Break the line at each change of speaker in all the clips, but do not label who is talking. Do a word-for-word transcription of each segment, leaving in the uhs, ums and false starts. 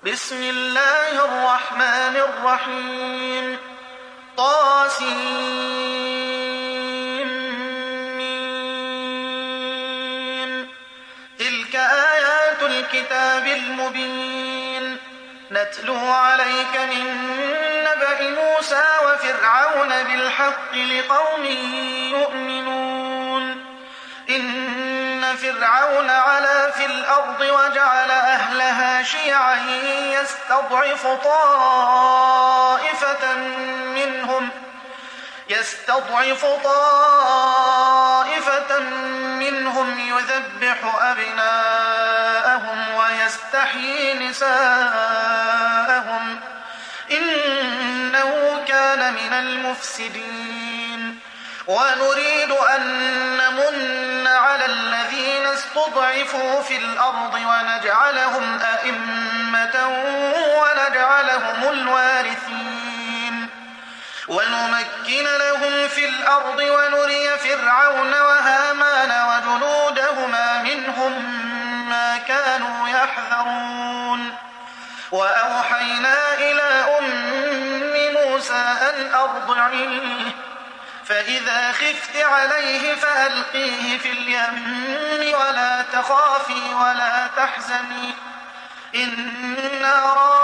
بسم الله الرحمن الرحيم طاسين. تلك آيات الكتاب المبين نتلو عليك من نبأ موسى وفرعون بالحق لقوم يؤمنون. إن فرعون علا في الأرض وجعل أهلها شيعا يستضعف طائفة منهم يستضعف طائفة منهم يذبح أبناءهم ويستحيي نساءهم إنه كان من المفسدين. ونريد أن نمن على الذين استضعفوا في الأرض ونجعلهم أئمة ونجعلهم الوارثين ونمكن لهم في الأرض ونري فرعون وهامان وجنودهما منهم ما كانوا يحذرون. وأوحينا إلى أم موسى أن أرضعيه فإذا خفت عليه فألقيه في اليم ولا تخافي ولا تحزني إنا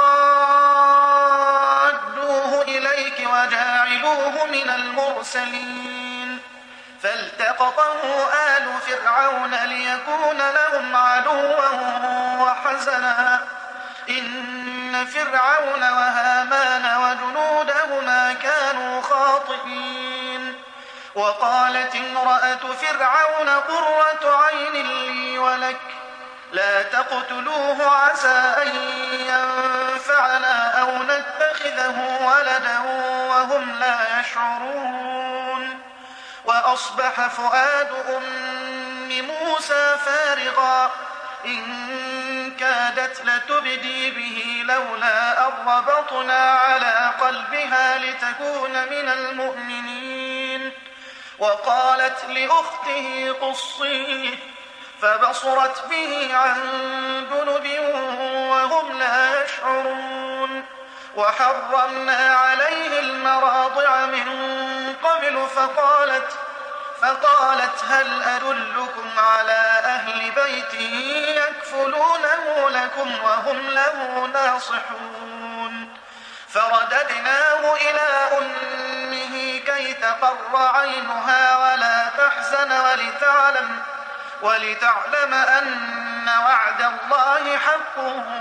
رادوه إليك وجاعلوه من المرسلين. فالتقطه آل فرعون ليكون لهم عدوا وحزنا إن فرعون وهامان وجنودهما كانوا خاطئين. وقالت امرأة فرعون قرة عين لي ولك لا تقتلوه عسى أن ينفعنا أو نتخذه ولدا وهم لا يشعرون. وأصبح فؤاد أم موسى فارغا إن كادت لتبدي به لولا أن ربطنا على قلبها لتكون من المؤمنين. وقالت لأخته قصيه فبصرت به عن جنب وهم لا يشعرون. وحرمنا عليه المراضع من قبل فقالت فقالت هل أدلكم على أهل بيت يكفلونه لكم وهم له ناصحون. فرددناه إلى أمه كي تقر عينها ولا تحزن ولتعلم, ولتعلم أن وعد الله حق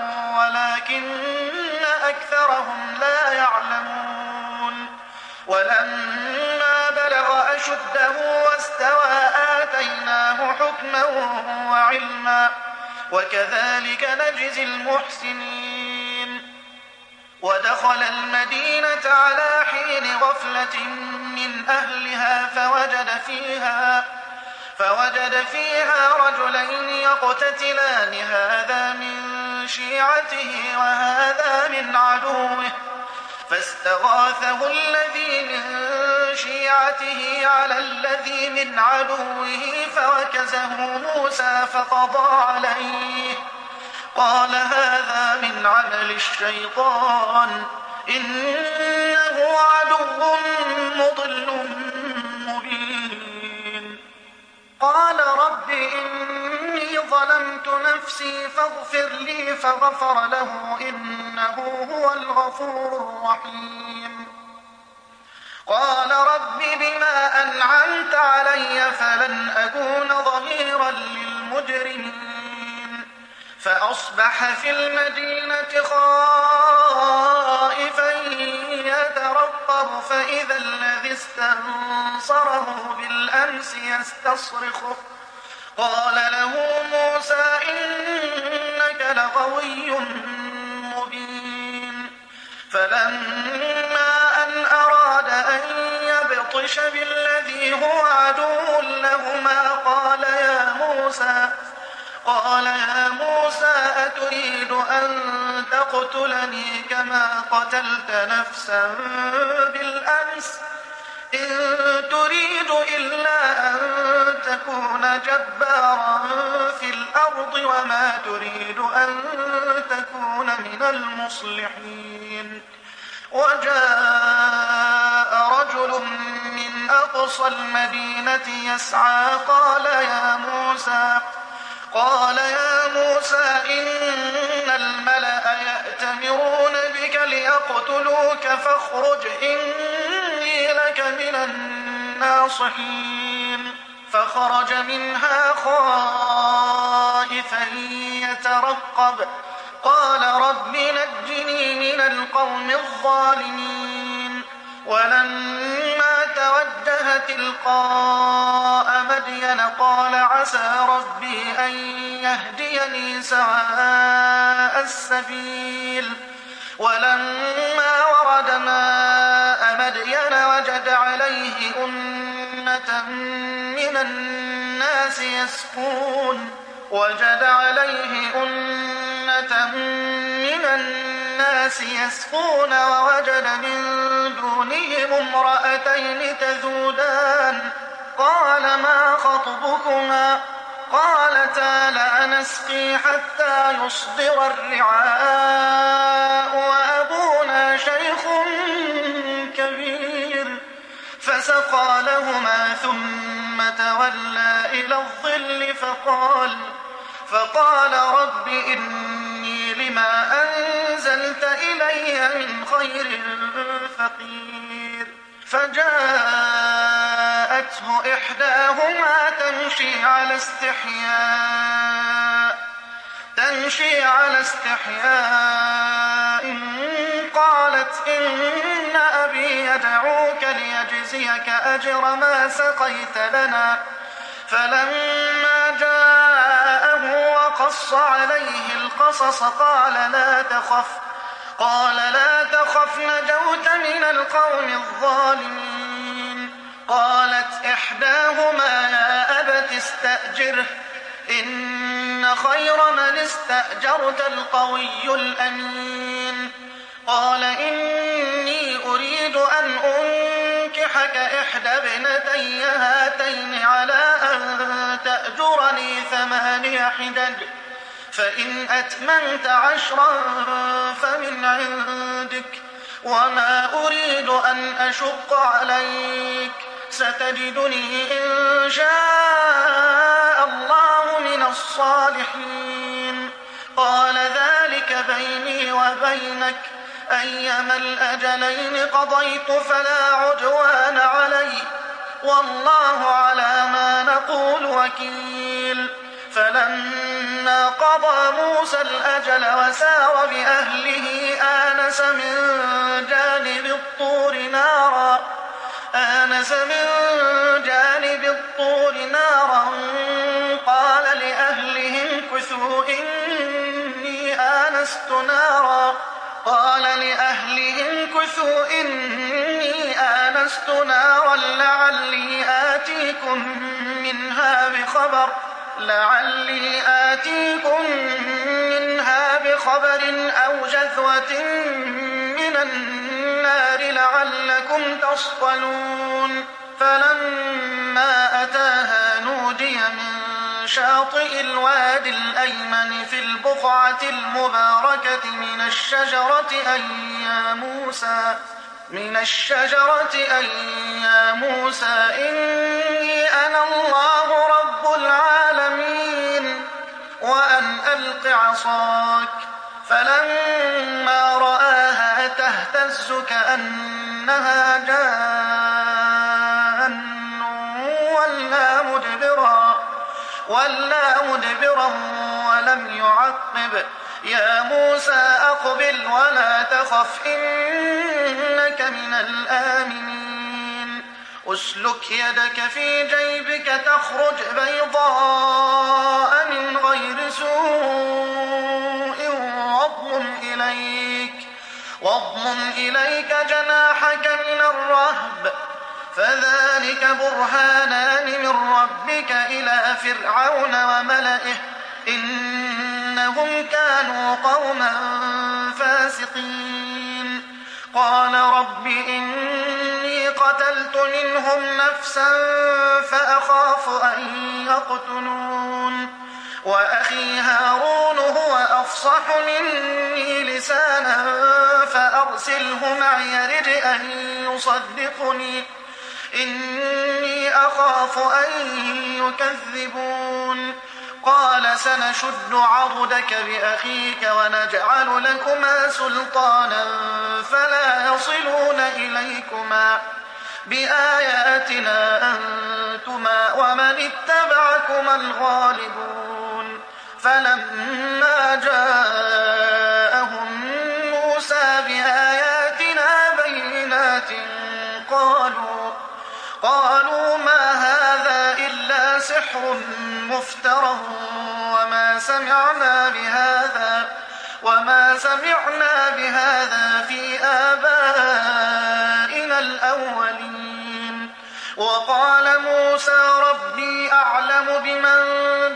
ولكن أكثرهم لا يعلمون. ولما بلغ أشده واستوى آتيناه حكما وعلما وكذلك نجزي المحسنين. ودخل المدينة على حين غفلة من أهلها فوجد فيها فوجد فيها رجلين يقتتلان هذا من شيعته وهذا من عدوه فاستغاثه الذي من شيعته على الذي من عدوه فوكزه موسى فقضى عليه قال هذا من عمل الشيطان إنه عدو مضل مبين. قال رب إني ظلمت نفسي فاغفر لي فغفر له إنه هو الغفور الرحيم. قال رب بما أنعمت علي فلن أكون ظهيرا للمجرمين. فأصبح في المدينة خائفا يترقب فإذا الذي استنصره بالأمس يستصرخه قال له موسى إنك لغوي مبين. فلما أن أراد أن يبطش بالذي هو عدو لهما قال يا موسى قال يا موسى أتريد أن تقتلني كما قتلت نفسا بالأمس إن تريد إلا أن تكون جبارا في الأرض وما تريد أن تكون من المصلحين. وجاء رجل من أقصى المدينة يسعى قال يا موسى قال يا موسى إن الملأ يأتمرون بك ليقتلوك فاخرج إني لك من الناصحين. فخرج منها خائفا يترقب قال رب نجني من القوم الظالمين. ولما توجه تلقاء مدين قال عسى ربي أن يهديني سواء السبيل. ولما ورد ماء مدين وجد عليه أمة من الناس يسقون وجد عليه أمة من الناس يسقون ووجد من دونهم امرأتين تذودان قال ما خطبكما قالتا لا نسقي حتى يصدر الرعاء وأبونا شيخ كبير. فسقى لهما ثم تولى إلى الظل فقال فقال رب إني لما أنزلت إلي من خير فقير. فجاءته إحداهما تمشي على استحياء تمشي على استحياء قالت إن أبي يدعوك ليجزيك أجر ما سقيت لنا. فلما جاءه وقص عليه القصص قال لا تخف قال لا تخف نجوت من القوم الظالمين. قالت إحداهما يا أبت استأجره إن خير من استأجرت القوي الأمين. قال إني أريد أن أنكحك إحدى ابنتي هاتين على أن تأجرني ثماني حجج فإن أتممت عشرا فمن عندك وما أريد أن أشق عليك ستجدني إن شاء الله من الصالحين. قال ذلك بيني وبينك أيما الأجلين قضيت فلا عدوان علي والله على ما نقول وكيل. فلما قضى موسى الأجل وسار بأهله آنس من جانب الطور نارا آنس من جانب الطور نارا قال لأهلهم كثوا إني آنست نارا قال لأهلهم كثوا إني آنست نارا لعلي آتيكم منها بخبر لعلي آتيكم منها بخبر أو جذوة من النار لعلكم تصطلون. فلما أتاها نودي من شاطئ الوادي الأيمن في البقعة المباركة من الشجرة أن يا موسى من الشجرة أن يا موسى إني أنا الله رب العالمين وأن ألق عصاك. فلما رآها تهتز كأنها جان ولا مدبرا ولا مدبرا ولم يعقب. يا موسى أقبل ولا تخف إنك من الآمنين. أسلك يدك في جيبك تخرج بيضاء من غير سوء واضمم إليك واضمم إليك جناحك من الرهب فذلك برهانان من ربك إلى فرعون وملئه إنهم كانوا قوما فاسقين. قال رب إني قتلت منهم نفسا فأخاف أن يقتلون وأخي هارون هو أفصح مني لسانا فأرسله معي رد أن يصدقني إني أخاف أن يكذبون قال سنشد عضدك بأخيك ونجعل لكما سلطانا فلا يصلون إليكما بآياتنا أنتما ومن اتبعكما الغالبون فلما جاءهم موسى بآياتنا بينات قالوا قالوا ما هذا إلا سحر مفترى وما سمعنا بهذا وما سمعنا بهذا في آبائنا الأولين وقال موسى ربي أعلم بمن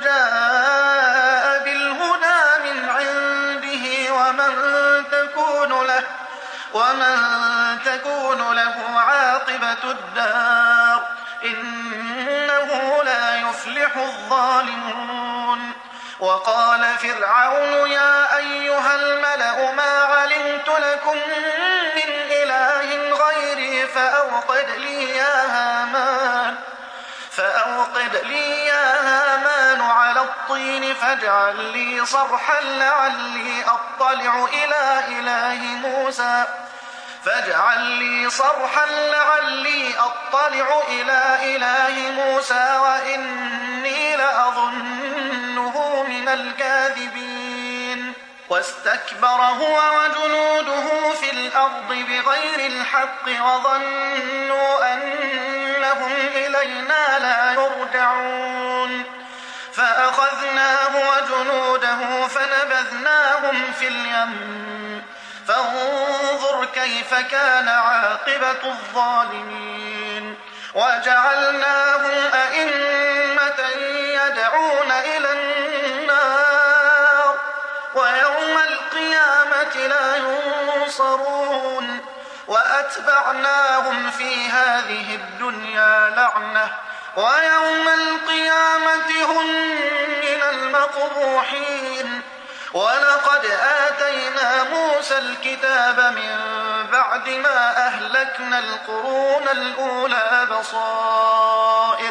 جاء بالهدى من عنده ومن تكون له ومن تكون له عاقبة الدار إنه لا يفلح الظالمون وقال فرعون يا أيها الملأ ما علمت لكم من إله غيري فأوقد لي يا هامان فأوقد لي يا هامان على الطين فاجعل لي صرحا لعلي أطلع إلى إله موسى فاجعل لي صرحا لعلي أطلع إلى إله موسى وإني لأظنه من الكاذبين واستكبر هو وجنوده في الأرض بغير الحق وظنوا أنهم إلينا لا يرجعون فأخذناه وجنوده فنبذناهم في اليم فانظر كيف كان عاقبة الظالمين وجعلناهم أئمة يدعون إلى النار ويوم القيامة لا ينصرون وأتبعناهم في هذه الدنيا لعنة ويوم القيامة هم من المقبوحين ولقد آتينا موسى الكتاب من بعد ما أهلكنا القرون الأولى بصائر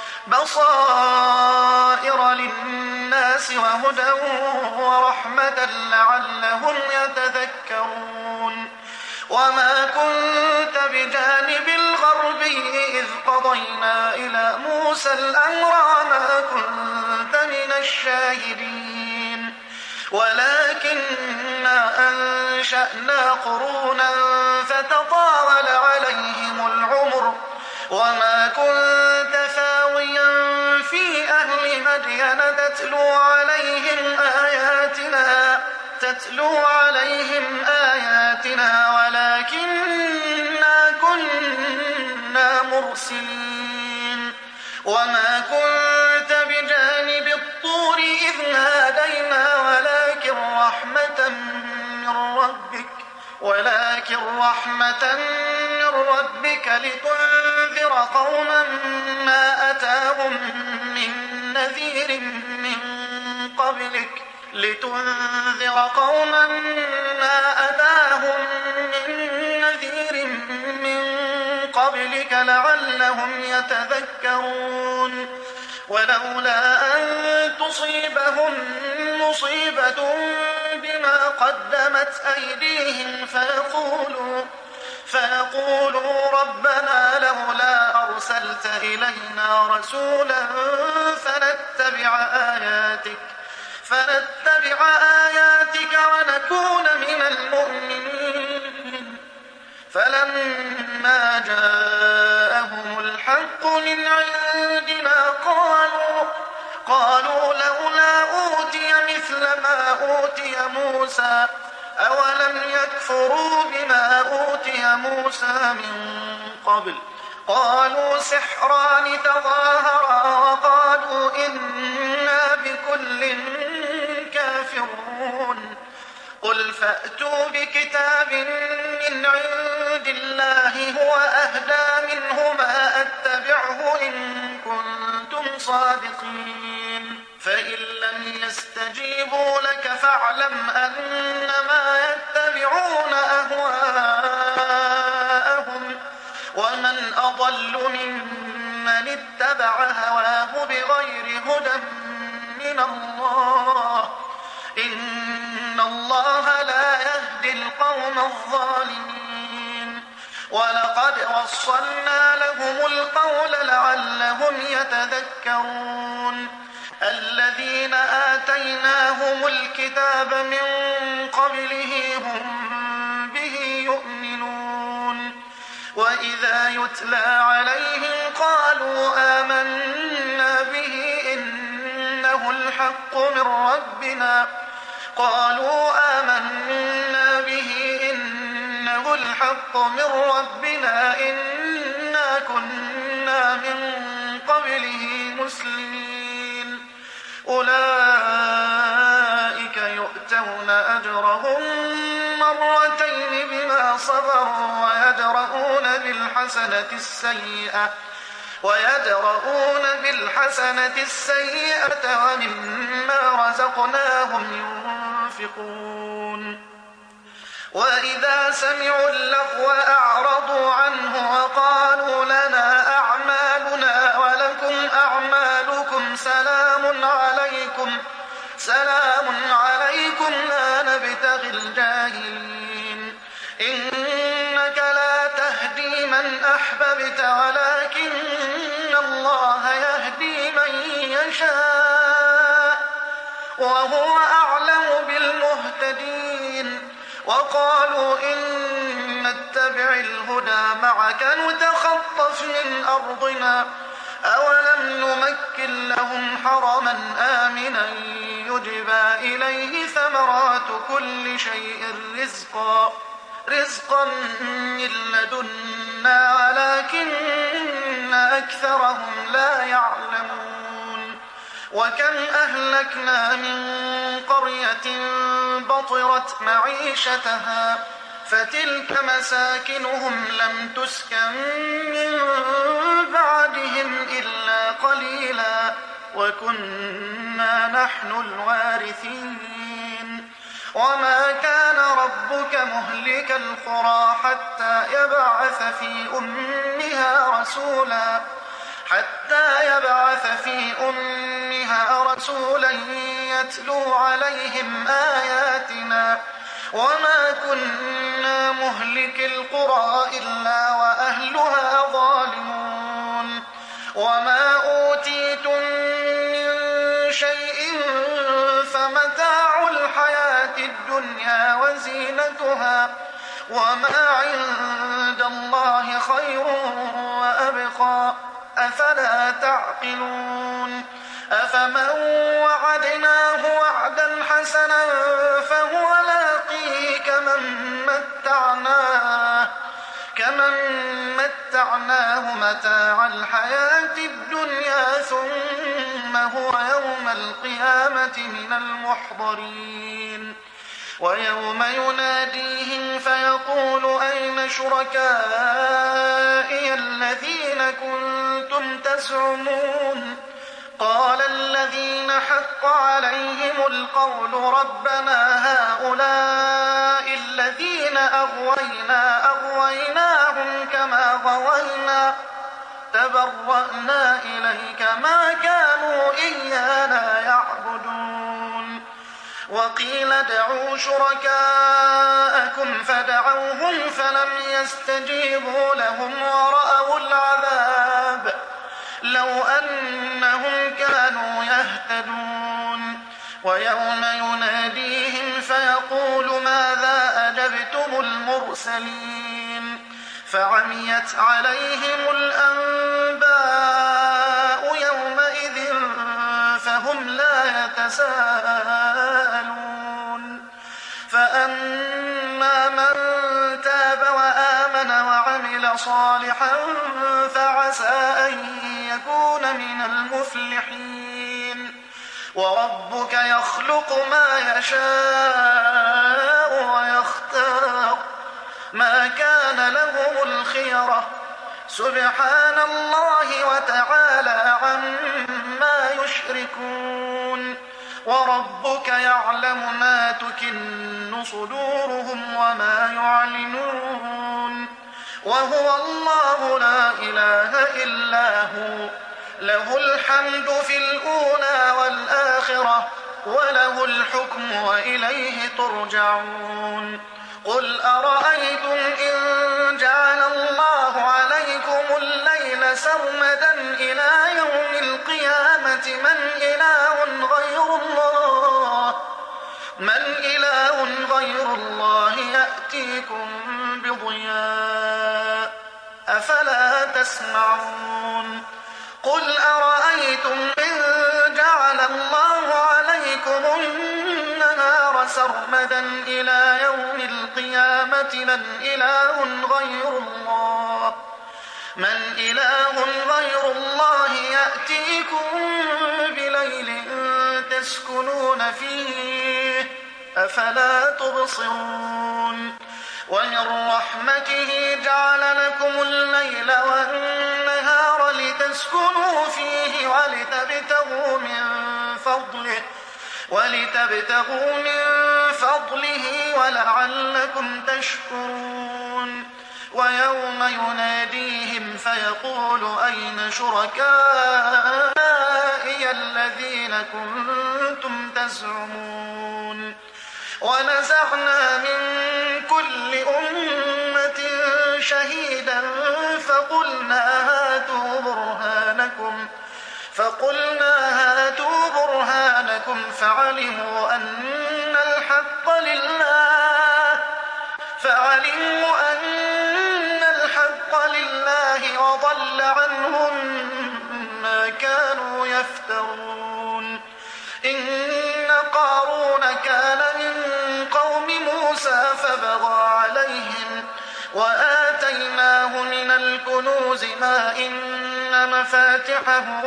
بصائر للناس وهدى ورحمة لعلهم يتذكرون وما كنت بجانب الغربي إذ قضينا إلى موسى الأمر ما كنت من الشاهدين ولكننا أنشأنا قرونا فتطاول عليهم العمر وما كنت ثاويا في أهل مدين تتلو عليهم آياتنا تتلو عليهم آياتنا ولكننا كنا مرسلين وما كنت بجانب الطور إذ نادينا ولكن رحمة من ربك ولكن رحمة من ربك لتنذر قوما ما أتاهم من نذير من قبلك لتنذر قوما ما أتاهم من نذير من قبلك لعلهم يتذكرون ولولا أن تصيبهم مصيبة بما قدمت أيديهم فيقولوا فيقولوا ربنا لولا أرسلت إلينا رسولا فنتبع آياتك فنتبع آياتك ونكون من المؤمنين فلما جاءهم الحق من عندنا قالوا قالوا لولا أوتي مثل ما أوتي موسى أولم يكفروا بما أوتي موسى من قبل قالوا سحران تظاهرا وقالوا إنا بكل كافرون قل فأتوا بكتاب من عند الله هو أهدى منهما أتبعه إن كنتم صادقين فإن لم يستجيبوا لك فاعلم أنما يتبعون أهواءهم ومن أضل ممن اتبع هواه بغير هدى من الله إن الله لا يهدي القوم الظالمين ولقد وصلنا لهم القول لعلهم يتذكرون الذين آتيناهم الكتاب من قبله هم به يؤمنون وإذا يتلى عليهم قالوا آمنا به إنه الحق من ربنا قالوا آمنا به إنه الحق من ربنا إنا كنا من قبله مسلمين أولئك يؤتون أجرهم مرتين بما صبروا ويدرؤون بالحسنة السيئة ويدرؤون بالحسنة السيئة ومما رزقناهم ينفقون وإذا سمعوا اللغو أعرضوا عنه وقالوا لنا أعمالنا ولكم أعمالكم سلام عليكم سلام عليكم لا نبتغي الجاهلين إنك لا تهدي من أحببت ولكن الله يهدي من يشاء وهو أعلم بالمهتدين وقالوا إن نتبع الهدى معك نتخطف من أرضنا أولم نمكن لهم حرما آمنا يجبى إليه ثمرات كل شيء رزقا رزقا من لدنا ولكن أكثرهم لا يعلمون وكم أهلكنا من قرية بطرت معيشتها فتلك مساكنهم لم تسكن من بعدهم إلا قليلا وكنا نحن الوارثين وما كان ربك مهلك القرى حتى يبعث في أمها رسولا حتى يبعث في أمها رسولا يتلو عليهم آياتنا وما كنا مهلك القرى إلا وأهلها ظالمون وما أوتيتم من شيء فمتاع الحياة الدنيا وزينتها وما عند الله خير وأبقى أفلا تعقلون أفمن وعدناه وعدا حسنا فهو لاقيه كمن متعناه كمن متعناه متاع الحياة الدنيا ثم هو يوم القيامة من المحضرين ويوم يناديهم فيقول أين شركائي الذين كنتم تزعمون قال الذين حق عليهم القول ربنا هؤلاء الذين أغوينا أغويناهم كما غوينا تبرأنا إليك ما كانوا إيانا يعبدون وقيل ادعوا شركاءكم فدعوهم فلم يستجيبوا لهم ورأوا العذاب لو أنهم كانوا يهتدون ويوم يناديهم فيقول ماذا أجبتم المرسلين فعميت عليهم الأنباء يومئذ فهم لا يتساءلون فأما من تاب وآمن وعمل صالحا فعسى أن يكون من المفلحين وربك يخلق ما يشاء ويختار ما كان لهم الخيرة سبحان الله وتعالى عما يشركون وربك يعلم ما تكن صدورهم وما يعلنون وهو الله لا إله إلا هو له الحمد في الأولى والآخرة وله الحكم وإليه ترجعون قل أرأيتم إن جعل الله عليكم الليل سرمدا إلى يوم القيامة من إله غير الله من إله غير الله يأتيكم بضياء أفلا تسمعون قل أرأيتم إن جعل الله عليكم النهار سرمدا إلى يوم القيامة من إله غير الله من إله غير الله يأتيكم بليل تسكنون فيه أفلا تبصرون ومن رحمته جعل لكم الليل والنهار لتسكنوا فيه ولتبتغوا من فضله ولتبتغوا من فضله ولعلكم تشكرون ويوم يناديهم فيقول أين شركائي الذين كنتم تزعمون ونزعنا من كل أمة شهيدا فقلنا هاتوا برهانكم فقلنا هاتوا برهانكم فعلموا أن الحق لله فعلموا أن الحق لله وضل عنهم ما كانوا يفترون إن قارون كان من قوم موسى فبغى عليهم وآتيناه من الكنوز ما إن مفاتحه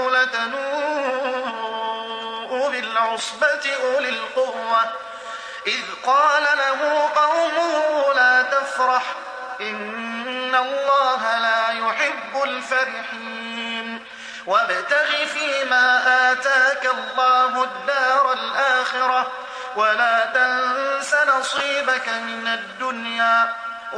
لتنوء بالعصبة أولي القوة إذ قال له قومه لا تفرح إن الله لا يحب الفرحين وابتغ فيما آتاك الله الدار الآخرة ولا تنس نصيبك من الدنيا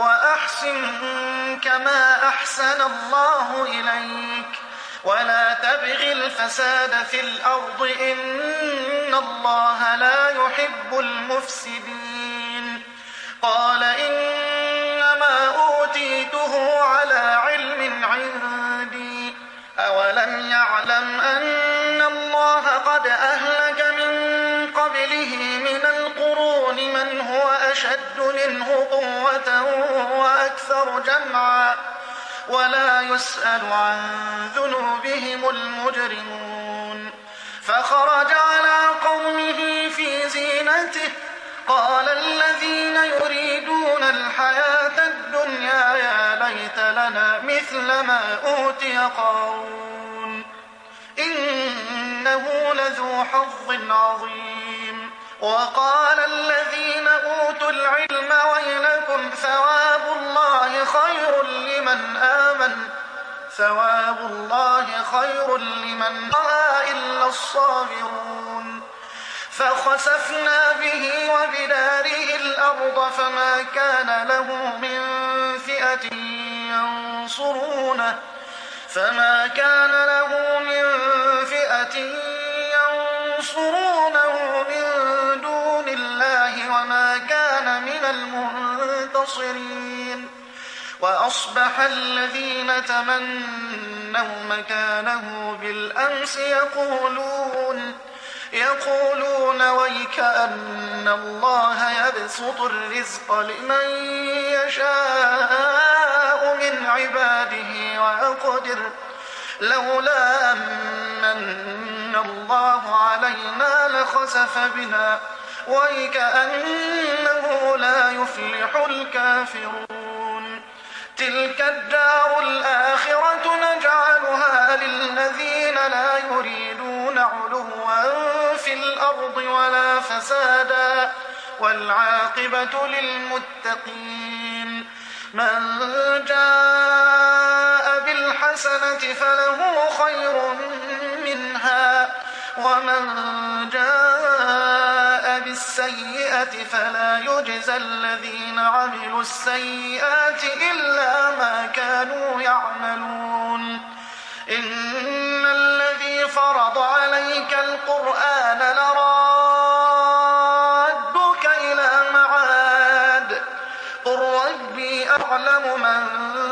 وأحسن كما أحسن الله إليك ولا تبغ الفساد في الأرض إن الله لا يحب المفسدين قال إنما أوتيته على علم عندي أولم يعلم أن الله قد أهلك من قبله من القرون من هو أشد منه قوة وأكثر جمعا ولا يسأل عن ذنوبهم المجرمون فخرج على قومه في زينته قال الذين يريدون الحياة الدنيا يا ليت لنا مثل ما أوتي قارون إنه لذو حظ عظيم وقال الذين أوتوا العلم ويلكم ثواب الله خير لمن آمن ثواب الله خير لمن آمن إلا الصابرون فخسفنا به وبداره الأرض فما كان له من فئة ينصرونه فما كان له من فئة ينصرونه من دون الله وما كان من المنتصرين وأصبح الذين تمنوا مكانه بالأمس يقولون يقولون ويكأن الله يبسط الرزق لمن يشاء من عباده ويقدر لولا أمن الله علينا لخسف بنا ويكأنه لا يفلح الكافرون تلك الدار الآخرة نجعلها للذين لا يريدون علوا في الأرض ولا فسادا والعاقبة للمتقين. من جاء بالحسنة فله خير منها ومن جاء بالسيئة فلا يجزى الذين عملوا السيئات إلا ما كانوا يعملون. إن الذي فرض عليك القرآن لرادك إلى معاد قل ربي أعلم من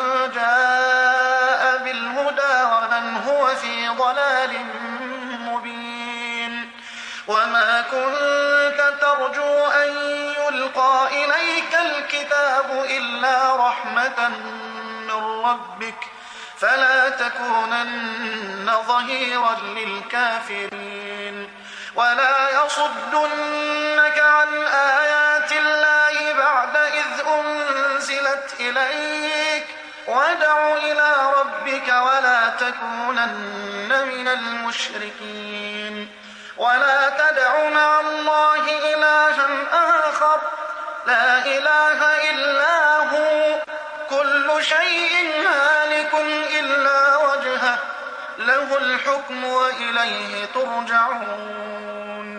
جاء بالهدى ومن هو في ضلال مبين. وما كنت ترجو أن يلقى إليك الكتاب إلا رحمة من ربك فلا تكونن ظهيرا للكافرين. ولا يصدنك عن آيات الله بعد إذ أنزلت إليك وادع إلى ربك ولا تكونن من المشركين. ولا تدع مع الله إلها آخر لا إله إلا هو كل شيء هالك إلا وجهه له الحكم وإليه ترجعون.